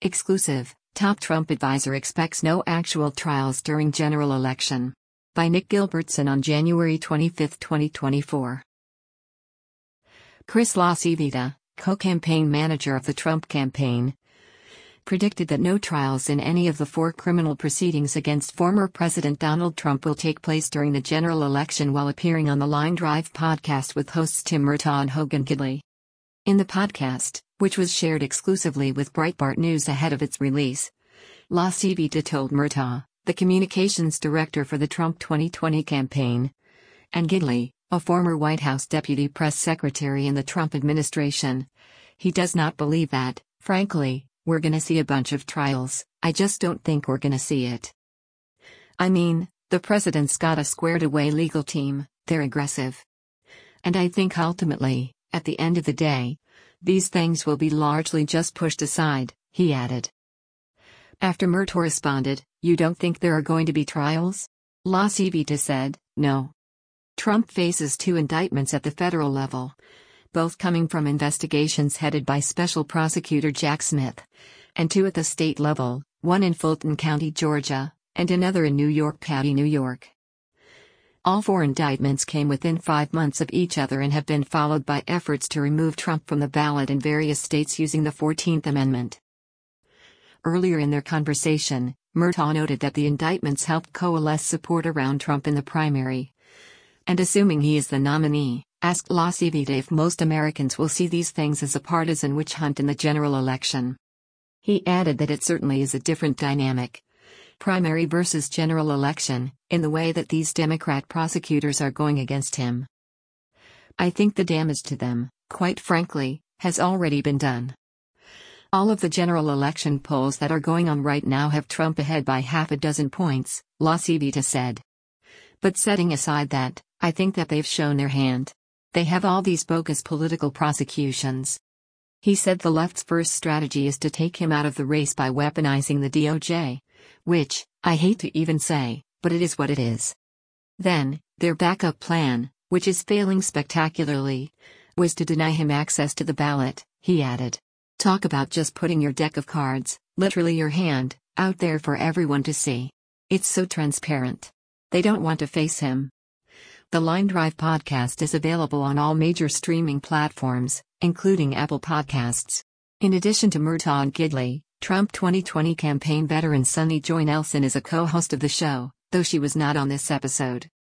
Exclusive, top Trump advisor expects no actual trials during general election. By Nick Gilbertson on January 25, 2024. Chris LaCivita, co-campaign manager of the Trump campaign, predicted that no trials in any of the 4 criminal proceedings against former President Donald Trump will take place during the general election while appearing on the Line Drive podcast with hosts Tim Murtaugh and Hogan Gidley. In the podcast, which was shared exclusively with Breitbart News ahead of its release, LaCivita told Murtaugh, the communications director for the Trump 2020 campaign, and Gidley, a former White House deputy press secretary in the Trump administration, he does not believe that, frankly, we're gonna see a bunch of trials. I just don't think we're gonna see it. I mean, the president's got a squared away legal team, they're aggressive. And I think ultimately, at the end of the day, these things will be largely just pushed aside, he added. After Murtaugh responded, "You don't think there are going to be trials?" LaCivita said, "No. Trump faces 2 indictments at the federal level, both coming from investigations headed by Special Prosecutor Jack Smith, and 2 at the state level, one in Fulton County, Georgia, and another in New York County, New York. All 4 indictments came within 5 months of each other and have been followed by efforts to remove Trump from the ballot in various states using the 14th Amendment." Earlier in their conversation, Murtaugh noted that the indictments helped coalesce support around Trump in the primary. And assuming he is the nominee, asked LaCivita if most Americans will see these things as a partisan witch hunt in the general election. He added that it certainly is a different dynamic, primary versus general election, in the way that these Democrat prosecutors are going against him. "I think the damage to them, quite frankly, has already been done. All of the general election polls that are going on right now have Trump ahead by half a dozen points," LaCivita said. "But setting aside that, I think that they've shown their hand. They have all these bogus political prosecutions." He said the left's first strategy is to take him out of the race by weaponizing the DOJ, which, I hate to even say, but it is what it is. Then, their backup plan, which is failing spectacularly, was to deny him access to the ballot, he added. "Talk about just putting your deck of cards, literally your hand, out there for everyone to see. It's so transparent. They don't want to face him." The Line Drive podcast is available on all major streaming platforms, including Apple Podcasts. In addition to Murtaugh and Gidley, Trump 2020 campaign veteran Sunny Joy Nelson is a co-host of the show, though she was not on this episode.